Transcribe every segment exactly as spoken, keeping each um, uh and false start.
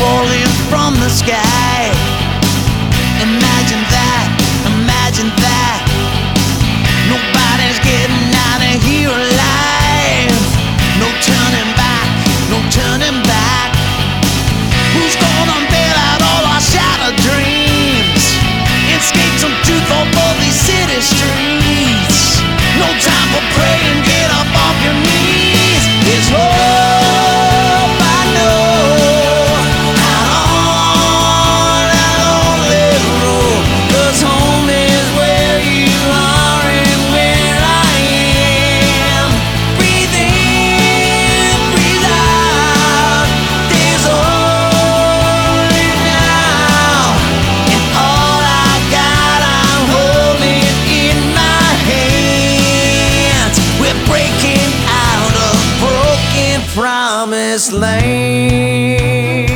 falling from the sky. Imagine that, imagine that. Nobody's getting out of here alive. No turning back, no turning back. Who's gonna bail out all our shattered dreams? Escape some truth off of these city streets. No time for praying, get up off your knees. It's hope I know, out on that lonely road. 'Cause home is where you are and where I am. Breathe in, breathe out. There's only now, and all I got I'm holding in my hands. We're breaking out of broken promised land.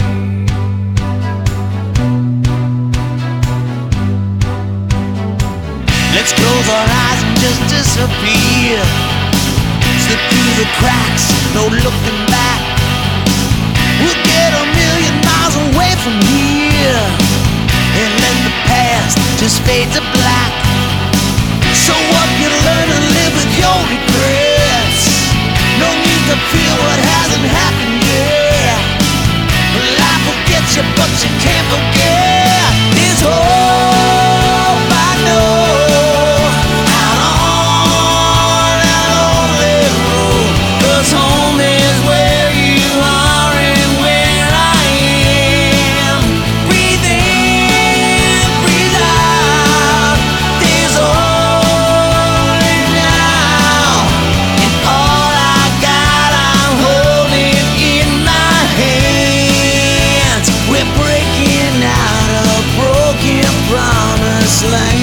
Let's close our eyes and just disappear. Slip through the cracks, no looking back. We'll get a million miles away from here and let the past just fade to black. So what you learn and live with your regrets. No need to feel what hasn't happened yet. Life will get you, but you can't forget. There's hope I know, out on that lonely road. 'Cause home is where you are and where I am. Breathe in, breathe out. There's only now, and all I got I'm holding in my hands. We're breaking out of broken promised land.